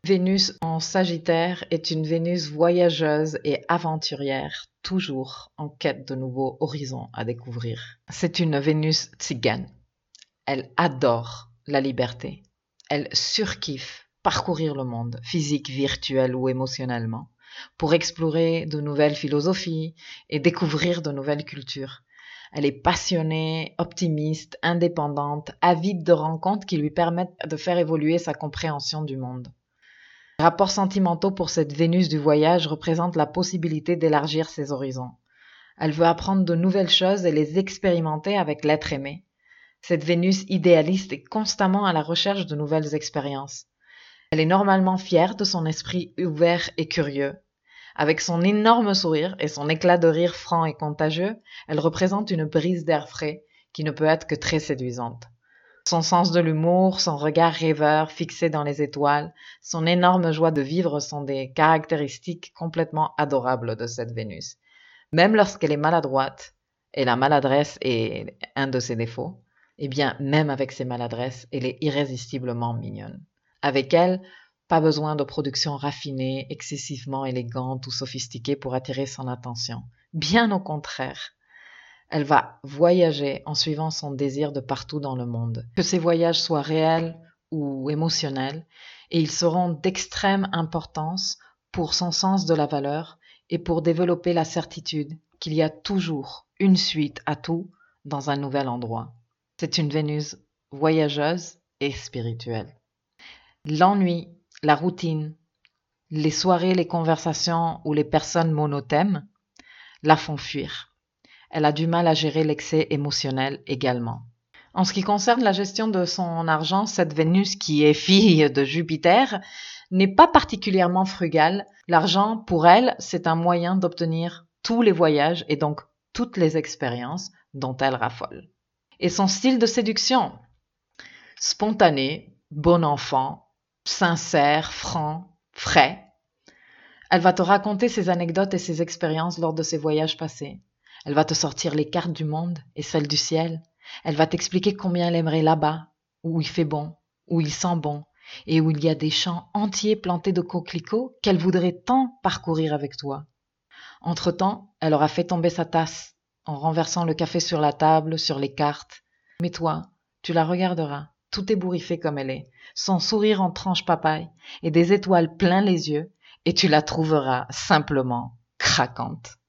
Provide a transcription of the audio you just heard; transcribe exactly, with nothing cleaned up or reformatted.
Vénus en Sagittaire est une Vénus voyageuse et aventurière, toujours en quête de nouveaux horizons à découvrir. C'est une Vénus tzigane. Elle adore la liberté. Elle surkiffe parcourir le monde, physique, virtuel ou émotionnellement, pour explorer de nouvelles philosophies et découvrir de nouvelles cultures. Elle est passionnée, optimiste, indépendante, avide de rencontres qui lui permettent de faire évoluer sa compréhension du monde. Les rapports sentimentaux pour cette Vénus du voyage représentent la possibilité d'élargir ses horizons. Elle veut apprendre de nouvelles choses et les expérimenter avec l'être aimé. Cette Vénus idéaliste est constamment à la recherche de nouvelles expériences. Elle est normalement fière de son esprit ouvert et curieux. Avec son énorme sourire et son éclat de rire franc et contagieux, elle représente une brise d'air frais qui ne peut être que très séduisante. Son sens de l'humour, son regard rêveur fixé dans les étoiles, son énorme joie de vivre sont des caractéristiques complètement adorables de cette Vénus. Même lorsqu'elle est maladroite, et la maladresse est un de ses défauts, eh bien, même avec ses maladresses, elle est irrésistiblement mignonne. Avec elle, pas besoin de production raffinée, excessivement élégante ou sophistiquée pour attirer son attention. Bien au contraire. Elle va voyager en suivant son désir de partout dans le monde. Que ces voyages soient réels ou émotionnels, et ils seront d'extrême importance pour son sens de la valeur et pour développer la certitude qu'il y a toujours une suite à tout dans un nouvel endroit. C'est une Vénus voyageuse et spirituelle. L'ennui, la routine, les soirées, les conversations ou les personnes monothèmes la font fuir. Elle a du mal à gérer l'excès émotionnel également. En ce qui concerne la gestion de son argent, cette Vénus qui est fille de Jupiter n'est pas particulièrement frugale. L'argent, pour elle, c'est un moyen d'obtenir tous les voyages et donc toutes les expériences dont elle raffole. Et son style de séduction, spontané, bon enfant, sincère, franc, frais. Elle va te raconter ses anecdotes et ses expériences lors de ses voyages passés. Elle va te sortir les cartes du monde et celles du ciel. Elle va t'expliquer combien elle aimerait là-bas, où il fait bon, où il sent bon, et où il y a des champs entiers plantés de coquelicots qu'elle voudrait tant parcourir avec toi. Entre-temps, elle aura fait tomber sa tasse en renversant le café sur la table, sur les cartes. Mais toi, tu la regarderas, tout ébouriffée comme elle est, son sourire en tranche papaye et des étoiles plein les yeux, et tu la trouveras simplement craquante.